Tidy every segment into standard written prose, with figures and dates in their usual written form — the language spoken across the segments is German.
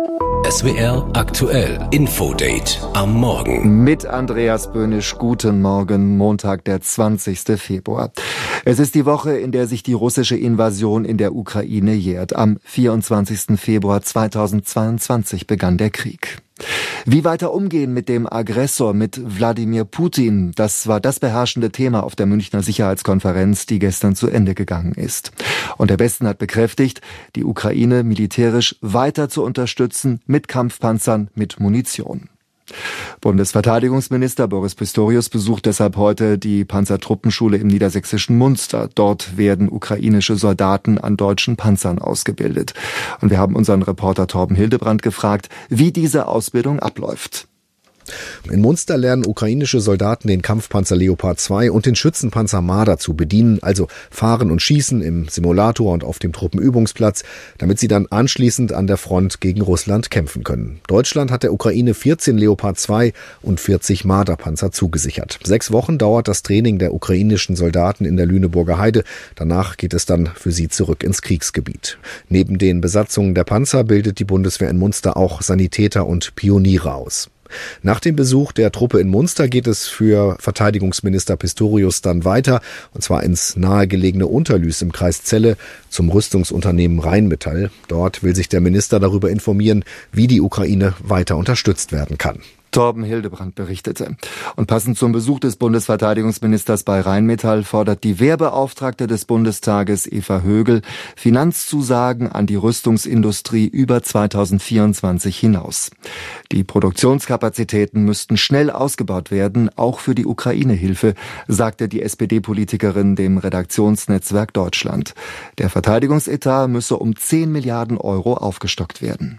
SWR aktuell Infodate am Morgen. Mit Andreas Böhnisch, guten Morgen, Montag, der 20. Februar. Es ist die Woche, in der sich die russische Invasion in der Ukraine jährt. Am 24. Februar 2022 begann der Krieg. Wie weiter umgehen mit dem Aggressor, mit Wladimir Putin, das war das beherrschende Thema auf der Münchner Sicherheitskonferenz, die gestern zu Ende gegangen ist. Und der Westen hat bekräftigt, die Ukraine militärisch weiter zu unterstützen, mit Kampfpanzern, mit Munition. Bundesverteidigungsminister Boris Pistorius besucht deshalb heute die Panzertruppenschule im niedersächsischen Munster. Dort werden ukrainische Soldaten an deutschen Panzern ausgebildet. Und wir haben unseren Reporter Torben Hildebrand gefragt, wie diese Ausbildung abläuft. In Munster lernen ukrainische Soldaten den Kampfpanzer Leopard 2 und den Schützenpanzer Marder zu bedienen, also fahren und schießen im Simulator und auf dem Truppenübungsplatz, damit sie dann anschließend an der Front gegen Russland kämpfen können. Deutschland hat der Ukraine 14 Leopard 2 und 40 Marder-Panzer zugesichert. 6 Wochen dauert das Training der ukrainischen Soldaten in der Lüneburger Heide. Danach geht es dann für sie zurück ins Kriegsgebiet. Neben den Besatzungen der Panzer bildet die Bundeswehr in Munster auch Sanitäter und Pioniere aus. Nach dem Besuch der Truppe in Munster geht es für Verteidigungsminister Pistorius dann weiter, und zwar ins nahegelegene Unterlüß im Kreis Celle zum Rüstungsunternehmen Rheinmetall. Dort will sich der Minister darüber informieren, wie die Ukraine weiter unterstützt werden kann. Torben Hildebrand berichtete. Und passend zum Besuch des Bundesverteidigungsministers bei Rheinmetall fordert die Wehrbeauftragte des Bundestages Eva Högel Finanzzusagen an die Rüstungsindustrie über 2024 hinaus. Die Produktionskapazitäten müssten schnell ausgebaut werden, auch für die Ukraine-Hilfe, sagte die SPD-Politikerin dem Redaktionsnetzwerk Deutschland. Der Verteidigungsetat müsse um 10 Milliarden Euro aufgestockt werden.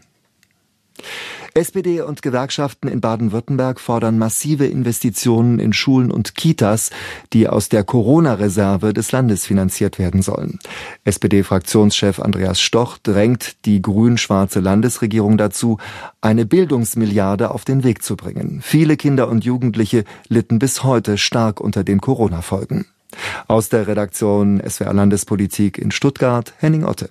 SPD und Gewerkschaften in Baden-Württemberg fordern massive Investitionen in Schulen und Kitas, die aus der Corona-Reserve des Landes finanziert werden sollen. SPD-Fraktionschef Andreas Stoch drängt die grün-schwarze Landesregierung dazu, eine Bildungsmilliarde auf den Weg zu bringen. Viele Kinder und Jugendliche litten bis heute stark unter den Corona-Folgen. Aus der Redaktion SWR Landespolitik in Stuttgart, Henning Otte.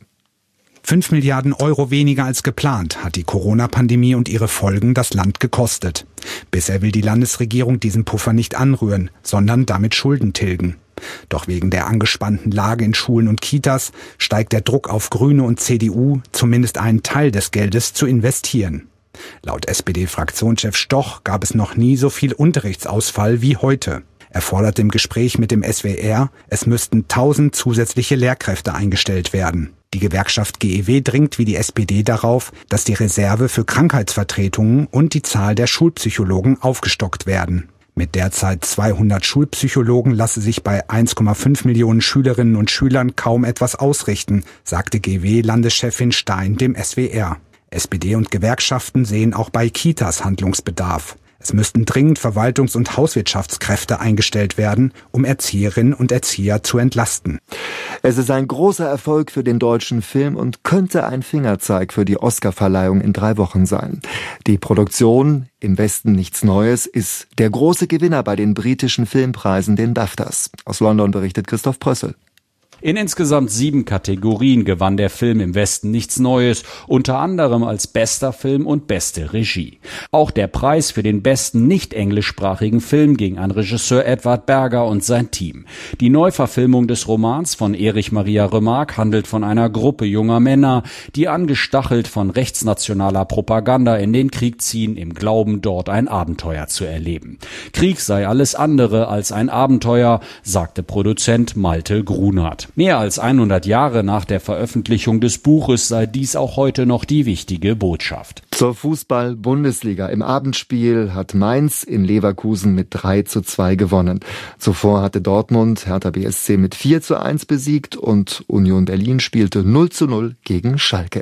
5 Milliarden Euro weniger als geplant hat die Corona-Pandemie und ihre Folgen das Land gekostet. Bisher will die Landesregierung diesen Puffer nicht anrühren, sondern damit Schulden tilgen. Doch wegen der angespannten Lage in Schulen und Kitas steigt der Druck auf Grüne und CDU, zumindest einen Teil des Geldes zu investieren. Laut SPD-Fraktionschef Stoch gab es noch nie so viel Unterrichtsausfall wie heute. Er fordert im Gespräch mit dem SWR, es müssten 1000 zusätzliche Lehrkräfte eingestellt werden. Die Gewerkschaft GEW dringt wie die SPD darauf, dass die Reserve für Krankheitsvertretungen und die Zahl der Schulpsychologen aufgestockt werden. Mit derzeit 200 Schulpsychologen lasse sich bei 1,5 Millionen Schülerinnen und Schülern kaum etwas ausrichten, sagte GEW-Landeschefin Stein dem SWR. SPD und Gewerkschaften sehen auch bei Kitas Handlungsbedarf. Es müssten dringend Verwaltungs- und Hauswirtschaftskräfte eingestellt werden, um Erzieherinnen und Erzieher zu entlasten. Es ist ein großer Erfolg für den deutschen Film und könnte ein Fingerzeig für die Oscarverleihung in 3 Wochen sein. Die Produktion Im Westen nichts Neues ist der große Gewinner bei den britischen Filmpreisen, den BAFTAs. Aus London berichtet Christoph Prössel. In insgesamt 7 Kategorien gewann der Film Im Westen nichts Neues, unter anderem als bester Film und beste Regie. Auch der Preis für den besten nicht englischsprachigen Film ging an Regisseur Edward Berger und sein Team. Die Neuverfilmung des Romans von Erich Maria Remarque handelt von einer Gruppe junger Männer, die angestachelt von rechtsnationaler Propaganda in den Krieg ziehen, im Glauben, dort ein Abenteuer zu erleben. Krieg sei alles andere als ein Abenteuer, sagte Produzent Malte Grunert. Mehr als 100 Jahre nach der Veröffentlichung des Buches sei dies auch heute noch die wichtige Botschaft. Zur Fußball-Bundesliga. Im Abendspiel hat Mainz in Leverkusen mit 3:2 gewonnen. Zuvor hatte Dortmund Hertha BSC mit 4:1 besiegt und Union Berlin spielte 0:0 gegen Schalke.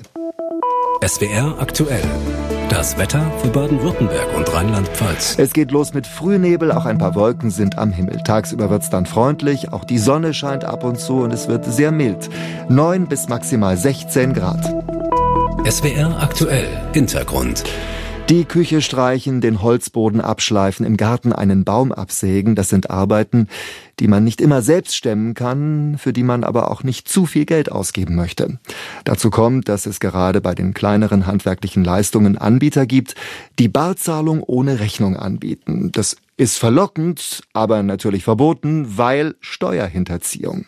SWR aktuell. Das Wetter für Baden-Württemberg und Rheinland-Pfalz. Es geht los mit Frühnebel, auch ein paar Wolken sind am Himmel. Tagsüber wird's dann freundlich, auch die Sonne scheint ab und zu und es wird sehr mild. 9 bis maximal 16 Grad. SWR aktuell. Hintergrund. Die Küche streichen, den Holzboden abschleifen, im Garten einen Baum absägen, das sind Arbeiten, die man nicht immer selbst stemmen kann, für die man aber auch nicht zu viel Geld ausgeben möchte. Dazu kommt, dass es gerade bei den kleineren handwerklichen Leistungen Anbieter gibt, die Barzahlung ohne Rechnung anbieten. Das ist verlockend, aber natürlich verboten, weil Steuerhinterziehung.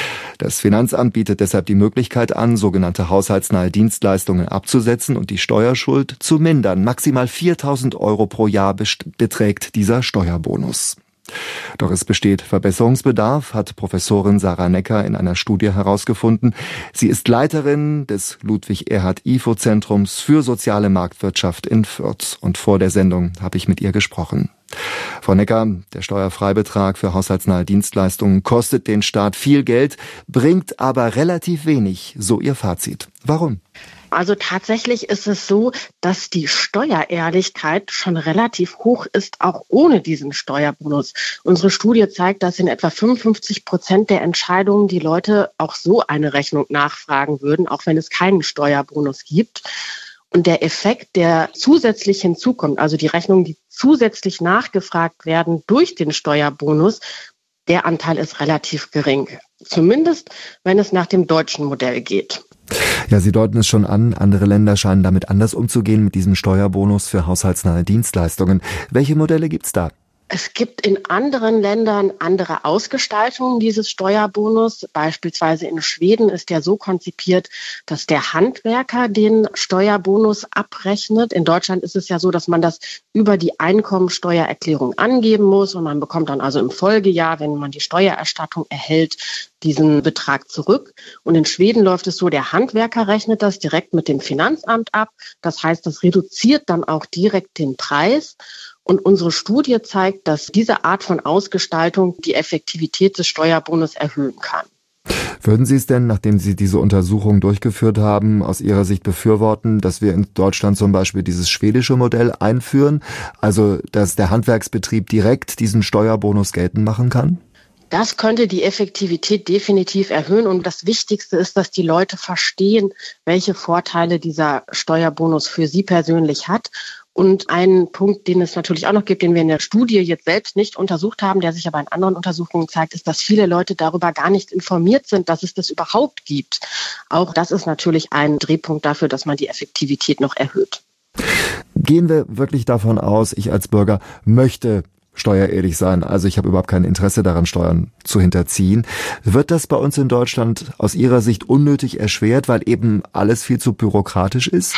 Das Finanzamt bietet deshalb die Möglichkeit an, sogenannte haushaltsnahe Dienstleistungen abzusetzen und die Steuerschuld zu mindern. Maximal 4.000 € pro Jahr beträgt dieser Steuerbonus. Doch es besteht Verbesserungsbedarf, hat Professorin Sarah Necker in einer Studie herausgefunden. Sie ist Leiterin des Ludwig-Erhard-Ifo-Zentrums für soziale Marktwirtschaft in Fürth. Und vor der Sendung habe ich mit ihr gesprochen. Frau Necker, der Steuerfreibetrag für haushaltsnahe Dienstleistungen kostet den Staat viel Geld, bringt aber relativ wenig, so ihr Fazit. Warum? Also tatsächlich ist es so, dass die Steuerehrlichkeit schon relativ hoch ist, auch ohne diesen Steuerbonus. Unsere Studie zeigt, dass in etwa 55% der Entscheidungen die Leute auch so eine Rechnung nachfragen würden, auch wenn es keinen Steuerbonus gibt. Und der Effekt, der zusätzlich hinzukommt, also die Rechnungen, die zusätzlich nachgefragt werden durch den Steuerbonus, der Anteil ist relativ gering. Zumindest, wenn es nach dem deutschen Modell geht. Ja, Sie deuten es schon an, andere Länder scheinen damit anders umzugehen mit diesem Steuerbonus für haushaltsnahe Dienstleistungen. Welche Modelle gibt's da? Es gibt in anderen Ländern andere Ausgestaltungen dieses Steuerbonus. Beispielsweise in Schweden ist der so konzipiert, dass der Handwerker den Steuerbonus abrechnet. In Deutschland ist es ja so, dass man das über die Einkommensteuererklärung angeben muss und man bekommt dann also im Folgejahr, wenn man die Steuererstattung erhält, diesen Betrag zurück. Und in Schweden läuft es so, der Handwerker rechnet das direkt mit dem Finanzamt ab. Das heißt, das reduziert dann auch direkt den Preis. Und unsere Studie zeigt, dass diese Art von Ausgestaltung die Effektivität des Steuerbonus erhöhen kann. Würden Sie es denn, nachdem Sie diese Untersuchung durchgeführt haben, aus Ihrer Sicht befürworten, dass wir in Deutschland zum Beispiel dieses schwedische Modell einführen? Also, dass der Handwerksbetrieb direkt diesen Steuerbonus geltend machen kann? Das könnte die Effektivität definitiv erhöhen. Und das Wichtigste ist, dass die Leute verstehen, welche Vorteile dieser Steuerbonus für sie persönlich hat. Und ein Punkt, den es natürlich auch noch gibt, den wir in der Studie jetzt selbst nicht untersucht haben, der sich aber in anderen Untersuchungen zeigt, ist, dass viele Leute darüber gar nicht informiert sind, dass es das überhaupt gibt. Auch das ist natürlich ein Drehpunkt dafür, dass man die Effektivität noch erhöht. Gehen wir wirklich davon aus, ich als Bürger möchte steuerehrlich sein, also ich habe überhaupt kein Interesse daran, Steuern zu hinterziehen. Wird das bei uns in Deutschland aus Ihrer Sicht unnötig erschwert, weil eben alles viel zu bürokratisch ist?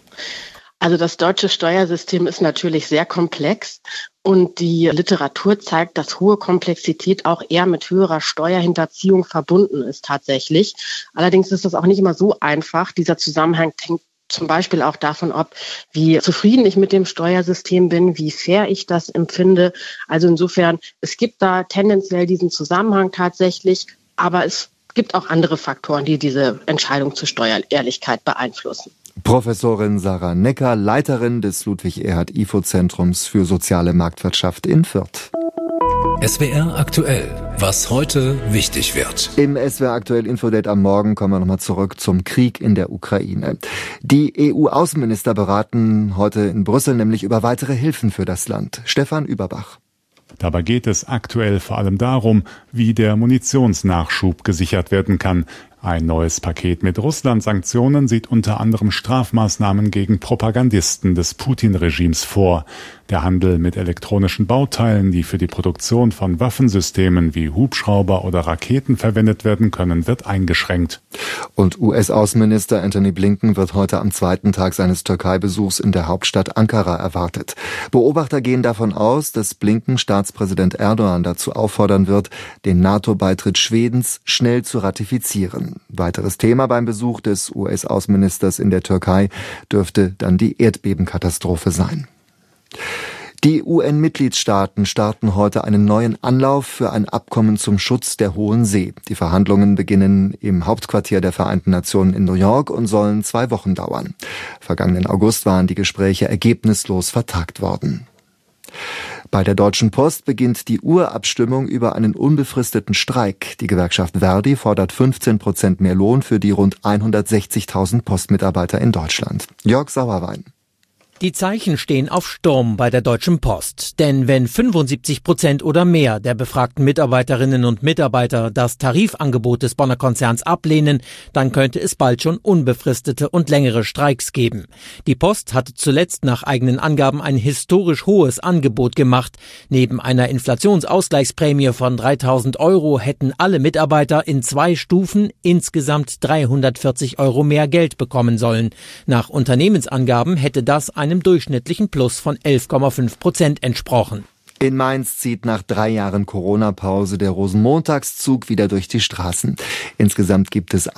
Also das deutsche Steuersystem ist natürlich sehr komplex und die Literatur zeigt, dass hohe Komplexität auch eher mit höherer Steuerhinterziehung verbunden ist tatsächlich. Allerdings ist das auch nicht immer so einfach. Dieser Zusammenhang hängt zum Beispiel auch davon ab, wie zufrieden ich mit dem Steuersystem bin, wie fair ich das empfinde. Also insofern, es gibt da tendenziell diesen Zusammenhang tatsächlich, aber es gibt auch andere Faktoren, die diese Entscheidung zur Steuerehrlichkeit beeinflussen. Professorin Sarah Necker, Leiterin des Ludwig-Erhard-Ifo-Zentrums für soziale Marktwirtschaft in Fürth. SWR aktuell. Was heute wichtig wird. Im SWR aktuell Infodate am Morgen kommen wir nochmal zurück zum Krieg in der Ukraine. Die EU-Außenminister beraten heute in Brüssel nämlich über weitere Hilfen für das Land. Stefan Überbach. Dabei geht es aktuell vor allem darum, wie der Munitionsnachschub gesichert werden kann. Ein neues Paket mit Russland-Sanktionen sieht unter anderem Strafmaßnahmen gegen Propagandisten des Putin-Regimes vor. Der Handel mit elektronischen Bauteilen, die für die Produktion von Waffensystemen wie Hubschrauber oder Raketen verwendet werden können, wird eingeschränkt. Und US-Außenminister Antony Blinken wird heute am zweiten Tag seines Türkei-Besuchs in der Hauptstadt Ankara erwartet. Beobachter gehen davon aus, dass Blinken Staatspräsident Erdogan dazu auffordern wird, den NATO-Beitritt Schwedens schnell zu ratifizieren. Weiteres Thema beim Besuch des US-Außenministers in der Türkei dürfte dann die Erdbebenkatastrophe sein. Die UN-Mitgliedstaaten starten heute einen neuen Anlauf für ein Abkommen zum Schutz der Hohen See. Die Verhandlungen beginnen im Hauptquartier der Vereinten Nationen in New York und sollen 2 Wochen dauern. Vergangenen August waren die Gespräche ergebnislos vertagt worden. Bei der Deutschen Post beginnt die Urabstimmung über einen unbefristeten Streik. Die Gewerkschaft Verdi fordert 15% mehr Lohn für die rund 160.000 Postmitarbeiter in Deutschland. Jörg Sauerwein. Die Zeichen stehen auf Sturm bei der Deutschen Post. Denn wenn 75% oder mehr der befragten Mitarbeiterinnen und Mitarbeiter das Tarifangebot des Bonner Konzerns ablehnen, dann könnte es bald schon unbefristete und längere Streiks geben. Die Post hatte zuletzt nach eigenen Angaben ein historisch hohes Angebot gemacht. Neben einer Inflationsausgleichsprämie von 3.000 € hätten alle Mitarbeiter in 2 Stufen insgesamt 340 € mehr Geld bekommen sollen. Nach Unternehmensangaben hätte das einem durchschnittlichen Plus von 11,5% entsprochen. In Mainz zieht nach 3 Jahren Corona-Pause der Rosenmontagszug wieder durch die Straßen. Insgesamt gibt es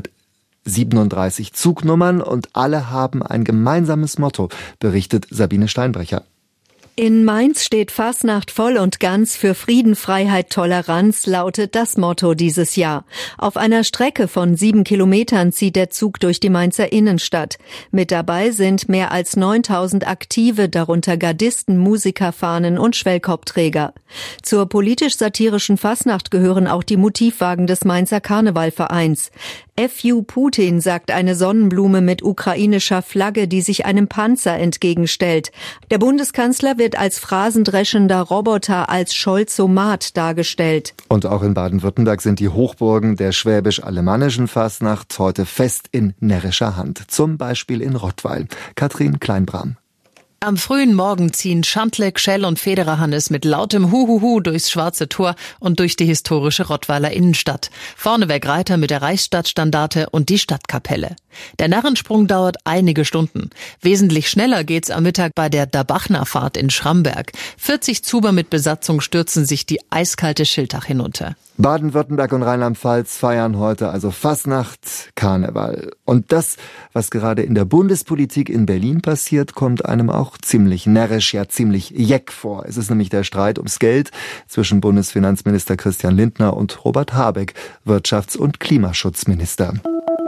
137 Zugnummern und alle haben ein gemeinsames Motto, berichtet Sabine Steinbrecher. In Mainz steht Fasnacht voll und ganz für Frieden, Freiheit, Toleranz, lautet das Motto dieses Jahr. Auf einer Strecke von 7 Kilometern zieht der Zug durch die Mainzer Innenstadt. Mit dabei sind mehr als 9.000 Aktive, darunter Gardisten, Musiker, Fahnen und Schwellkorbträger. Zur politisch-satirischen Fasnacht gehören auch die Motivwagen des Mainzer Karnevalvereins. FU Putin, sagt eine Sonnenblume mit ukrainischer Flagge, die sich einem Panzer entgegenstellt. Der Bundeskanzler wird als phrasendreschender Roboter, als Scholzomat dargestellt. Und auch in Baden-Württemberg sind die Hochburgen der schwäbisch-alemannischen Fasnacht heute fest in närrischer Hand. Zum Beispiel in Rottweil. Katrin Kleinbram. Am frühen Morgen ziehen Schandle, Gschell und Federerhannes mit lautem Huhuhu durchs Schwarze Tor und durch die historische Rottweiler Innenstadt. Vorneweg Reiter mit der Reichsstadtstandarte und die Stadtkapelle. Der Narrensprung dauert einige Stunden. Wesentlich schneller geht's am Mittag bei der Dabachnerfahrt in Schramberg. 40 Zuber mit Besatzung stürzen sich die eiskalte Schiltach hinunter. Baden-Württemberg und Rheinland-Pfalz feiern heute also Fasnacht, Karneval. Und das, was gerade in der Bundespolitik in Berlin passiert, kommt einem auch ziemlich närrisch, ja ziemlich jeck vor. Es ist nämlich der Streit ums Geld zwischen Bundesfinanzminister Christian Lindner und Robert Habeck, Wirtschafts- und Klimaschutzminister.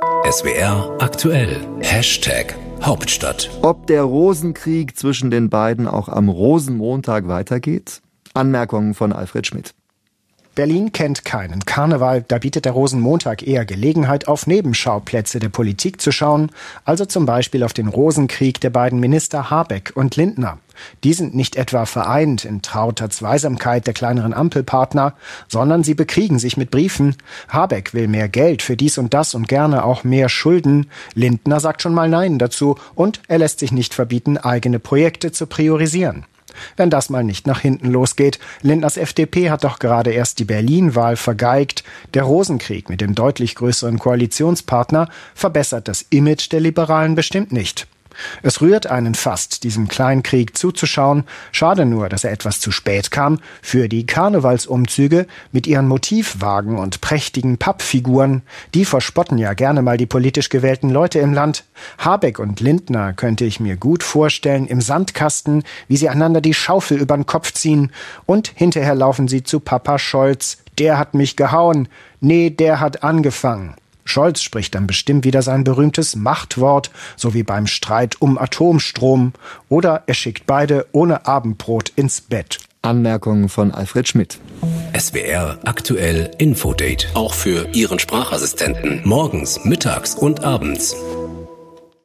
SWR aktuell. #Hauptstadt. Ob der Rosenkrieg zwischen den beiden auch am Rosenmontag weitergeht? Anmerkungen von Alfred Schmidt. Berlin kennt keinen Karneval, da bietet der Rosenmontag eher Gelegenheit, auf Nebenschauplätze der Politik zu schauen, also zum Beispiel auf den Rosenkrieg der beiden Minister Habeck und Lindner. Die sind nicht etwa vereint in trauter Zweisamkeit der kleineren Ampelpartner, sondern sie bekriegen sich mit Briefen. Habeck will mehr Geld für dies und das und gerne auch mehr Schulden. Lindner sagt schon mal Nein dazu und er lässt sich nicht verbieten, eigene Projekte zu priorisieren. Wenn das mal nicht nach hinten losgeht. Lindners FDP hat doch gerade erst die Berlin-Wahl vergeigt. Der Rosenkrieg mit dem deutlich größeren Koalitionspartner verbessert das Image der Liberalen bestimmt nicht. Es rührt einen fast, diesem Kleinkrieg zuzuschauen. Schade nur, dass er etwas zu spät kam. Für die Karnevalsumzüge mit ihren Motivwagen und prächtigen Pappfiguren, die verspotten ja gerne mal die politisch gewählten Leute im Land. Habeck und Lindner könnte ich mir gut vorstellen im Sandkasten, wie sie einander die Schaufel übern Kopf ziehen. Und hinterher laufen sie zu Papa Scholz. Der hat mich gehauen. Nee, der hat angefangen. Scholz spricht dann bestimmt wieder sein berühmtes Machtwort, so wie beim Streit um Atomstrom. Oder er schickt beide ohne Abendbrot ins Bett. Anmerkungen von Alfred Schmidt. SWR aktuell Infodate. Auch für Ihren Sprachassistenten. Morgens, mittags und abends.